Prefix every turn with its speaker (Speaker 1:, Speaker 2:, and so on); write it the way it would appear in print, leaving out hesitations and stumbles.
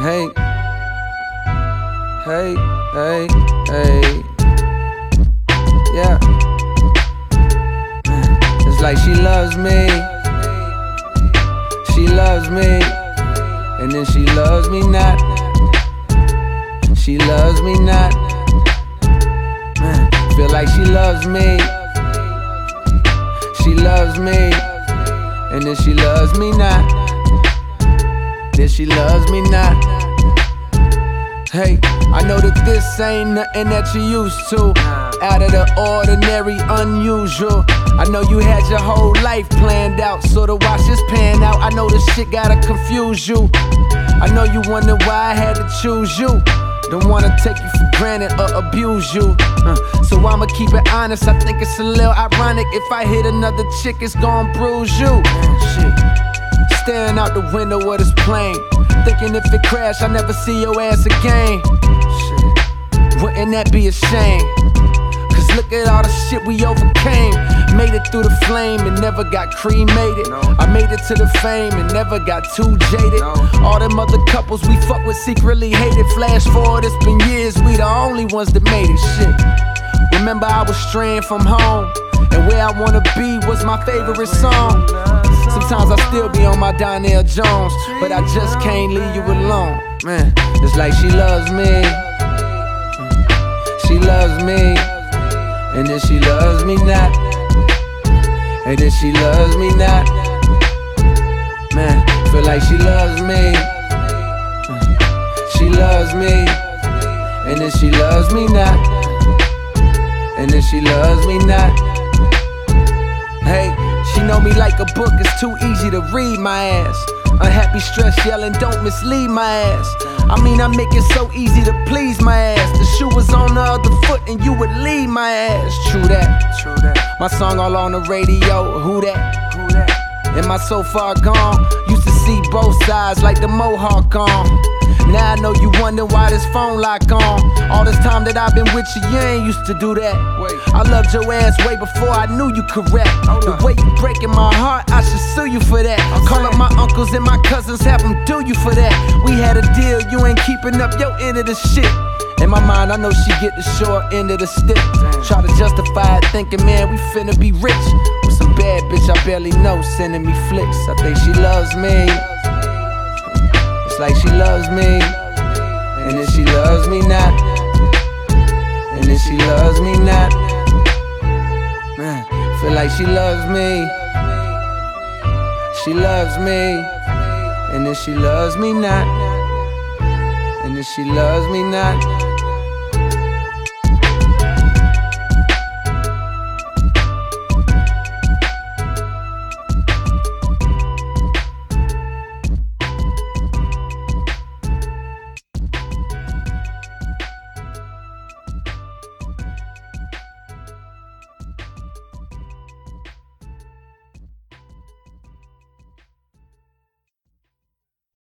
Speaker 1: Hey, hey, hey, hey. Yeah. It's like she loves me. She loves me. And then she loves me not. She loves me not. Feel like she loves me. She loves me. And then she loves me not. Then she loves me not. Hey, I know that this ain't nothing that you used to. Out of the ordinary, unusual. I know you had your whole life planned out, so to watch this pan out, I know this shit gotta confuse you. I know you wonder why I had to choose you. Don't wanna take you for granted or abuse you. So I'ma keep it honest, I think it's a little ironic. If I hit another chick, it's gon' bruise you. Shit. Staring out the window of this plane, thinking if it crash, I never see your ass again. Shit. Wouldn't that be a shame? Cause look at all the shit we overcame. Made it through the flame and never got cremated. I made it to the fame and never got too jaded. All them other couples we fuck with secretly hated. Flash forward, it's been years, we the only ones that made it. Shit. Remember I was straying from home, and Where I Wanna Be was my favorite song. Sometimes I still be on my Donnell Jones, but I just can't leave you alone. Man, it's like she loves me. She loves me. And then she loves me not. And then she loves me not. Man, feel like she loves me. She loves me. And then she loves me not. And then she loves me not. Hey, she know me like a book, it's too easy to read my ass. Unhappy, stress, yelling, don't mislead my ass. I mean, I make it so easy to please my ass. The shoe was on the other foot and you would lead my ass. True that, true that. My song all on the radio, who that? Who that? Am I so far gone? Used to see both sides like the Mohawk on. Now I know you wonder why this phone lock on. All this time that I've been with you, you ain't used to do that. I loved your ass way before I knew you could rap. The way you breaking my heart, I should sue you for that. Call up my uncles and my cousins, have them do you for that. We had a deal, you ain't keeping up your end of the shit. In my mind, I know she get the short end of the stick. Try to justify it, thinking, man, we finna be rich. With some bad bitch I barely know, sending me flicks. I think she loves me. It's like she loves me. And then she loves me not. And then she loves me not. Man, feel like she loves me. She loves me. And then she loves me not. And then she loves me not.